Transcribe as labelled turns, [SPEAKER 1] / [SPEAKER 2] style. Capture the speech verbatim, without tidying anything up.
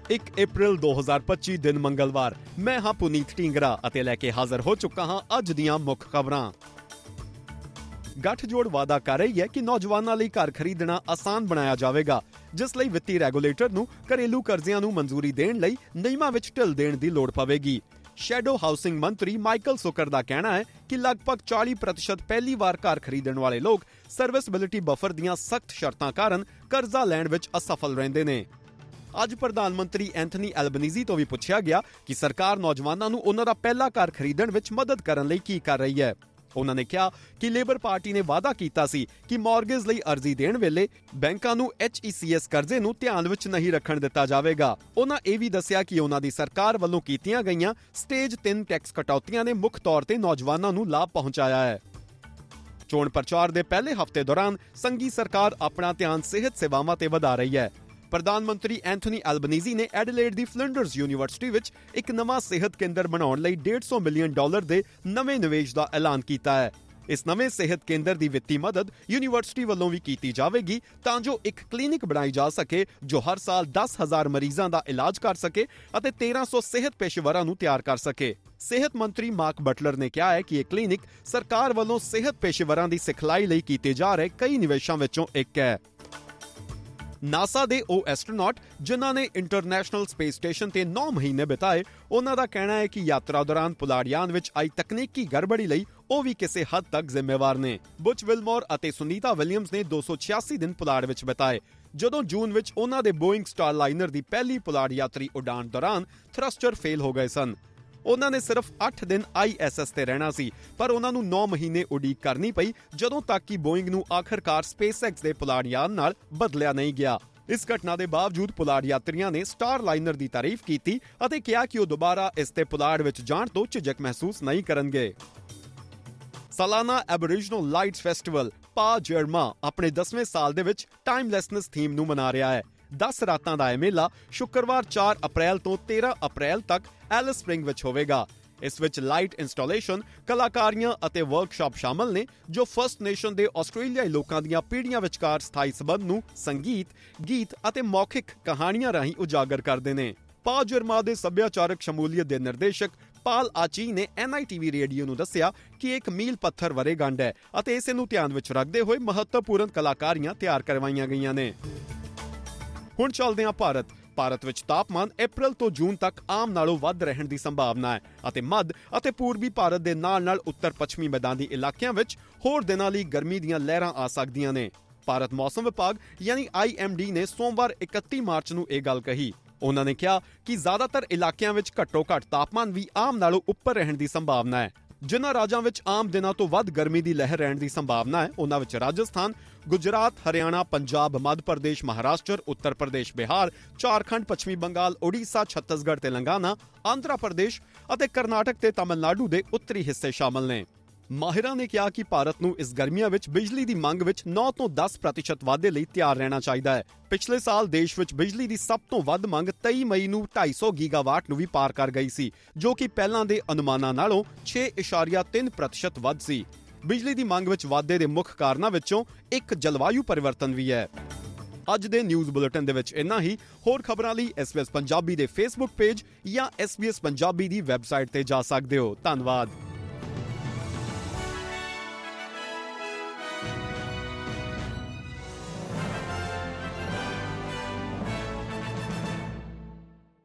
[SPEAKER 1] ਇੱਕ ਅਪ੍ਰੈਲ ਦੋ ਹਜ਼ਾਰ ਪੱਚੀ ਦਿਨ ਮੰਗਲਵਾਰ। ਮੈਂ ਹਾਂ ਪੁਨੀਤ ਢੀਂਗਰਾ ਅਤੇ ਲੈ ਕੇ ਹਾਜ਼ਰ ਹੋ ਚੁੱਕਾ ਹਾਂ ਅੱਜ ਦੀਆਂ ਮੁੱਖ ਖਬਰਾਂ। ਗੱਠਜੋੜ ਵਾਅਦਾ ਕਰ ਰਹੀ ਹੈ ਕਿ ਨੌਜਵਾਨਾਂ ਲਈ ਘਰ ਖਰੀਦਣਾ ਆਸਾਨ ਬਣਾਇਆ ਜਾਵੇਗਾ, ਜਿਸ ਲਈ ਵਿੱਤੀ ਰੈਗੂਲੇਟਰ ਨੂੰ ਘਰੇਲੂ ਕਰਜ਼ਿਆਂ ਨੂੰ ਮਨਜ਼ੂਰੀ ਦੇਣ ਲਈ ਨਿਯਮਾਂ ਵਿੱਚ ਢਿੱਲ ਦੇਣ ਦੀ ਲੋੜ ਪਵੇਗੀ। ਸ਼ੈਡੋ ਹਾਊਸਿੰਗ ਮੰਤਰੀ ਮਾਈਕਲ ਸੁਕਰ ਦਾ ਕਹਿਣਾ ਹੈ ਕਿ ਲਗਭਗ ਚਾਲੀ ਪ੍ਰਤੀਸ਼ਤ ਪਹਿਲੀ ਵਾਰ ਘਰ ਖਰੀਦਣ ਵਾਲੇ ਲੋਕ ਸਰਵਿਸਬਿਲਿਟੀ ਬਫਰ ਦੀਆਂ ਸਖਤ ਸ਼ਰਤਾਂ ਕਾਰਨ ਕਰਜ਼ਾ ਲੈਣ ਵਿੱਚ ਅਸਫਲ ਰਹਿੰਦੇ ਨੇ। ਅੱਜ ਪ੍ਰਧਾਨ ਮੰਤਰੀ ਐਂਥਨੀ ਐਲਬਨੀਜ਼ੀ ਤੋਂ ਵੀ ਪੁੱਛਿਆ ਗਿਆ ਕਿ ਸਰਕਾਰ ਨੌਜਵਾਨਾਂ ਨੂੰ ਉਹਨਾਂ ਦਾ ਪਹਿਲਾ ਘਰ ਖਰੀਦਣ ਵਿੱਚ ਮਦਦ ਕਰਨ ਲਈ ਕੀ ਕਰ ਰਹੀ ਹੈ। ਉਹਨਾਂ ਨੇ ਕਿਹਾ ਕਿ ਲੇਬਰ ਪਾਰਟੀ ਨੇ ਵਾਅਦਾ ਕੀਤਾ ਸੀ ਕਿ ਮਾਰਗੇਜ ਲਈ ਅਰਜ਼ੀ ਦੇਣ ਵੇਲੇ ਬੈਂਕਾਂ ਨੂੰ ਐਚ ਈ ਸੀ ਐਸ ਕਰਜ਼ੇ ਨੂੰ ਧਿਆਨ ਵਿੱਚ ਨਹੀਂ ਰੱਖਣ ਦਿੱਤਾ ਜਾਵੇਗਾ। ਉਹਨਾਂ ਇਹ ਵੀ ਦੱਸਿਆ ਕਿ ਉਹਨਾਂ ਦੀ ਸਰਕਾਰ ਵੱਲੋਂ ਕੀਤੀਆਂ ਗਈਆਂ ਸਟੇਜ ਤਿੰਨ ਟੈਕਸ ਕਟੌਤੀਆਂ ਨੇ ਮੁੱਖ ਤੌਰ ਤੇ ਨੌਜਵਾਨਾਂ ਨੂੰ ਲਾਭ ਪਹੁੰਚਾਇਆ ਹੈ। ਚੋਣ ਪ੍ਰਚਾਰ ਦੇ ਪਹਿਲੇ ਹਫ਼ਤੇ ਦੌਰਾਨ ਸੰਘੀ ਸਰਕਾਰ ਆਪਣਾ ਧਿਆਨ ਸਿਹਤ ਸੇਵਾਵਾਂ ਤੇ ਵਧਾ ਰਹੀ ਹੈ। ਪ੍ਰਧਾਨ ਮੰਤਰੀ ਐਂਥਨੀ ਐਲਬਨੀਜ਼ੀ ਨੇ ਐਡੀਲੇਡ ਦੀ ਫਲਿੰਡਰਜ਼ ਯੂਨੀਵਰਸਿਟੀ ਵਿੱਚ ਇੱਕ ਨਵਾਂ ਸਿਹਤ ਕੇਂਦਰ ਬਣਾਉਣ ਲਈ ਡੇਢ ਸੌ ਮਿਲੀਅਨ ਡਾਲਰ ਦੇ ਨਵੇਂ ਨਿਵੇਸ਼ ਦਾ ਐਲਾਨ ਕੀਤਾ ਹੈ। ਇਸ ਨਵੇਂ ਸਿਹਤ ਕੇਂਦਰ ਦੀ ਵਿੱਤੀ ਮਦਦ ਯੂਨੀਵਰਸਿਟੀ ਵੱਲੋਂ ਵੀ ਕੀਤੀ ਜਾਵੇਗੀ ਤਾਂ ਜੋ ਇੱਕ ਕਲੀਨਿਕ ਬਣਾਈ ਜਾ ਸਕੇ ਜੋ ਹਰ ਸਾਲ ਦਸ ਹਜ਼ਾਰ ਮਰੀਜ਼ਾਂ ਦਾ ਇਲਾਜ ਕਰ ਸਕੇ ਅਤੇ ਤੇਰਾਂ ਸੌ ਸਿਹਤ ਪੇਸ਼ੇਵਰਾਂ ਨੂੰ ਤਿਆਰ ਕਰ ਸਕੇ। ਸਿਹਤ ਮੰਤਰੀ ਮਾਰਕ ਬਟਲਰ ਨੇ ਕਿਹਾ ਹੈ ਕਿ ਇਹ ਕਲੀਨਿਕ ਸਰਕਾਰ ਵੱਲੋਂ ਸਿਹਤ ਪੇਸ਼ੇਵਰਾਂ ਦੀ ਸਿਖਲਾਈ ਲਈ ਕੀਤੇ ਜਾ ਰਹੇ ਕਈ ਨਿਵੇਸ਼ਾਂ ਵਿੱਚੋਂ ਇੱਕ ਹੈ। ਨਾਸਾ ਦੇ ਉਹ ਐਸਟਰੋਨੌਟ ਜਿਨ੍ਹਾਂ ਨੇ ਇੰਟਰਨੈਸ਼ਨਲ ਸਪੇਸ ਸਟੇਸ਼ਨ ਤੇ ਨੌ ਮਹੀਨੇ ਬਿਤਾਏ, ਉਹਨਾਂ ਦਾ ਕਹਿਣਾ ਹੈ ਕਿ ਯਾਤਰਾ ਦੌਰਾਨ ਪੁਲਾੜਯਾਨ ਵਿੱਚ ਆਈ ਤਕਨੀਕੀ ਗੜਬੜੀ ਲਈ ਉਹ ਵੀ ਕਿਸੇ ਹੱਦ ਤੱਕ ਜ਼ਿੰਮੇਵਾਰ ਨੇ। ਬੁਚ ਵਿਲਮੋਰ ਅਤੇ ਸੁਨੀਤਾ ਵਿਲੀਅਮਸ ਨੇ ਦੋ ਸੌ ਛਿਆਸੀ ਦਿਨ ਪੁਲਾੜ ਵਿੱਚ ਬਿਤਾਏ, ਜਦੋਂ ਜੂਨ ਵਿੱਚ ਉਹਨਾਂ ਦੇ ਬੋਇੰਗ ਸਟਾਰਲਾਈਨਰ ਦੀ ਪਹਿਲੀ ਪੁਲਾੜ ਯਾਤਰੀ ਉਡਾਣ ਦੌਰਾਨ ਥਰਸਟਰ ਫੇਲ ਹੋ ਗਏ ਸਨ। ਉਹਨਾਂ ਨੇ ਸਿਰਫ ਅੱਠ ਦਿਨ ਆਈ ਐਸ ਐਸ ਤੇ ਰਹਿਣਾ ਸੀ, ਪਰ ਉਹਨਾਂ ਨੂੰ ਨੌ ਮਹੀਨੇ ਉਡੀਕ ਕਰਨੀ ਪਈ ਜਦੋਂ ਤੱਕ ਕਿ ਬੋਇੰਗ ਨੂੰ ਆਖਰਕਾਰ ਸਪੇਸਐਕਸ ਦੇ ਪੁਲਾੜਯਾਨ ਨਾਲ ਬਦਲਿਆ ਨਹੀਂ ਗਿਆ। ਇਸ ਘਟਨਾ ਦੇ ਬਾਵਜੂਦ ਪੁਲਾੜ ਯਾਤਰੀਆਂ ਨੇ ਸਟਾਰਲਾਈਨਰ ਦੀ ਤਾਰੀਫ ਕੀਤੀ ਅਤੇ ਕਿਹਾ ਕਿ ਉਹ ਦੁਬਾਰਾ ਇਸ ਤੇ ਪੁਲਾੜ ਵਿੱਚ ਜਾਣ ਤੋਂ ਝਿਜਕ ਮਹਿਸੂਸ ਨਹੀਂ ਕਰਨਗੇ। ਸਾਲਾਨਾ ਐਬੋਰੀਜਨਲ ਲਾਈਟਸ ਫੈਸਟੀਵਲ ਪਾ ਜਰਮਾ ਆਪਣੇ ਦਸਵੇਂ ਸਾਲ ਦੇ ਵਿੱਚ ਟਾਈਮਲੈਸਨੈਸ ਥੀਮ ਨੂੰ ਮਨਾ ਰਿਹਾ ਹੈ। ਦਸ ਰਾਤਾਂ ਦਾ ਇਹ ਮੇਲਾ ਸ਼ੁੱਕਰਵਾਰ ਚਾਰ ਅਪ੍ਰੈਲ ਤੋਂ ਤੇਰਾਂ ਅਪ੍ਰੈਲ ਤੱਕ ਐਲਿਸ ਸਪ੍ਰਿੰਗ ਵਿੱਚ ਹੋਵੇਗਾ। ਇਸ ਵਿੱਚ ਲਾਈਟ ਇੰਸਟਾਲੇਸ਼ਨ, ਕਲਾਕਾਰੀਆਂ ਅਤੇ ਵਰਕਸ਼ਾਪ ਸ਼ਾਮਲ ਨੇ ਜੋ ਫਰਸਟ ਨੇਸ਼ਨ ਦੇ ਆਸਟ੍ਰੇਲੀਆਈ ਲੋਕਾਂ ਦੀਆਂ ਪੀੜ੍ਹੀਆਂ ਵਿਚਕਾਰ ਸਥਾਈ ਸਬੰਧ ਨੂੰ ਸੰਗੀਤ, ਗੀਤ ਅਤੇ ਮੌਖਿਕ ਕਹਾਣੀਆਂ ਰਾਹੀਂ ਉਜਾਗਰ ਕਰਦੇ ਨੇ। ਪਾ ਜਰਮਾ ਦੇ ਸੱਭਿਆਚਾਰਕ ਸ਼ਮੂਲੀਅਤ ਦੇ ਨਿਰਦੇਸ਼ਕ ਪਾਲ ਆਚੀ ਨੇ ਐਨ ਆਈ ਟੀ ਵੀ ਰੇਡੀਓ ਨੂੰ ਦੱਸਿਆ ਕਿ ਇੱਕ ਮੀਲ ਪੱਥਰ ਵਰ੍ਹੇਗੰਢ ਹੈ ਅਤੇ ਇਸੇ ਨੂੰ ਧਿਆਨ ਵਿੱਚ ਰੱਖਦੇ ਹੋਏ ਮਹੱਤਵਪੂਰਨ ਕਲਾਕਾਰੀਆਂ ਤਿਆਰ ਕਰਵਾਈਆਂ ਗਈਆਂ ਨੇ। ਹੁਣ ਚੱਲਦੇ ਹਾਂ ਭਾਰਤ। ਭਾਰਤ ਵਿੱਚ ਤਾਪਮਾਨ ਅਪ੍ਰੈਲ ਤੋਂ ਜੂਨ ਤੱਕ ਆਮ ਨਾਲੋਂ ਵੱਧ ਰਹਿਣ ਦੀ ਸੰਭਾਵਨਾ ਹੈ ਅਤੇ ਮੱਧ ਅਤੇ ਪੂਰਬੀ ਭਾਰਤ ਦੇ ਨਾਲ-ਨਾਲ ਉੱਤਰ ਪੱਛਮੀ ਮੈਦਾਨੀ ਇਲਾਕਿਆਂ ਵਿੱਚ ਹੋਰ ਦਿਨਾਂ ਲਈ ਗਰਮੀ ਦੀਆਂ ਲਹਿਰਾਂ ਆ ਸਕਦੀਆਂ ਨੇ। ਭਾਰਤ ਮੌਸਮ ਵਿਭਾਗ ਯਾਨੀ ਆਈ ਐਮ ਡੀ ਨੇ ਸੋਮਵਾਰ ਇਕੱਤੀ ਮਾਰਚ ਨੂੰ ਇਹ ਗੱਲ ਕਹੀ। ਉਹਨਾਂ ਨੇ ਕਿਹਾ ਕਿ ਜ਼ਿਆਦਾਤਰ ਇਲਾਕਿਆਂ ਵਿੱਚ ਘੱਟੋ-ਘੱਟ ਤਾਪਮਾਨ ਵੀ ਆਮ ਨਾਲੋਂ ਉੱਪਰ ਰਹਿਣ ਦੀ ਸੰਭਾਵਨਾ ਹੈ। ਜਿਨ੍ਹਾਂ ਰਾਜਾਂ ਵਿੱਚ ਆਮ ਦਿਨਾਂ ਤੋਂ ਵੱਧ ਗਰਮੀ ਦੀ ਲਹਿਰ ਰਹਿਣ ਦੀ ਸੰਭਾਵਨਾ ਹੈ, ਉਹਨਾਂ ਵਿੱਚ ਰਾਜਸਥਾਨ, ਗੁਜਰਾਤ, ਹਰਿਆਣਾ, ਪੰਜਾਬ, ਮੱਧ ਪ੍ਰਦੇਸ਼, ਮਹਾਰਾਸ਼ਟਰ, ਉੱਤਰ ਪ੍ਰਦੇਸ਼, ਬਿਹਾਰ, ਝਾਰਖੰਡ, ਪੱਛਮੀ ਬੰਗਾਲ, ਓਡੀਸ਼ਾ, ਛੱਤੀਸਗੜ੍ਹ, ਤੇਲੰਗਾਨਾ, ਆਂਧਰਾ ਪ੍ਰਦੇਸ਼ ਅਤੇ ਕਰਨਾਟਕ ਤੇ ਤਮਿਲਨਾਡੂ ਦੇ ਉੱਤਰੀ ਹਿੱਸੇ ਸ਼ਾਮਲ ਨੇ। ਮਾਹਿਰਾਂ ਨੇ ਕਿਹਾ ਕਿ ਭਾਰਤ ਨੂੰ ਇਸ ਗਰਮੀਆਂ ਵਿੱਚ ਬਿਜਲੀ ਦੀ ਮੰਗ ਵਿੱਚ ਨੌ ਤੋਂ ਦਸ ਪ੍ਰਤੀਸ਼ਤ ਵਾਧੇ ਲਈ ਤਿਆਰ ਰਹਿਣਾ ਚਾਹੀਦਾ ਹੈ। ਪਿਛਲੇ ਸਾਲ ਦੇਸ਼ ਵਿੱਚ ਬਿਜਲੀ ਦੀ ਸਭ ਤੋਂ ਵੱਧ ਮੰਗ ਤੇਈ ਮਈ ਨੂੰ ਢਾਈ ਸੌ ਗੀਗਾਵਾਟ ਨੂੰ ਵੀ ਪਾਰ ਕਰ ਗਈ ਸੀ, ਜੋ ਕਿ ਪਹਿਲਾਂ ਦੇ ਅਨੁਮਾਨਾਂ ਨਾਲੋਂ ਛੇ ਇਸ਼ਾਰੀਆ ਤਿੰਨ ਪ੍ਰਤੀਸ਼ਤ ਵੱਧ ਸੀ। ਬਿਜਲੀ ਦੀ ਮੰਗ ਵਿੱਚ ਵਾਧੇ ਦੇ ਮੁੱਖ ਕਾਰਨਾਂ ਵਿੱਚੋਂ ਇੱਕ ਜਲਵਾਯੂ ਪਰਿਵਰਤਨ ਵੀ ਹੈ। ਅੱਜ ਦੇ ਨਿਊਜ਼ ਬੁਲੇਟਿਨ ਦੇ ਵਿੱਚ ਇੰਨਾ ਹੀ। ਹੋਰ ਖਬਰਾਂ ਲਈ ਐਸ ਬੀ ਐਸ ਪੰਜਾਬੀ ਦੇ ਫੇਸਬੁੱਕ ਪੇਜ ਜਾਂ ਐਸ ਬੀ ਐਸ ਪੰਜਾਬੀ ਦੀ ਵੈਬਸਾਈਟ ਤੇ ਜਾ ਸਕਦੇ ਹੋ। ਧੰਨਵਾਦ।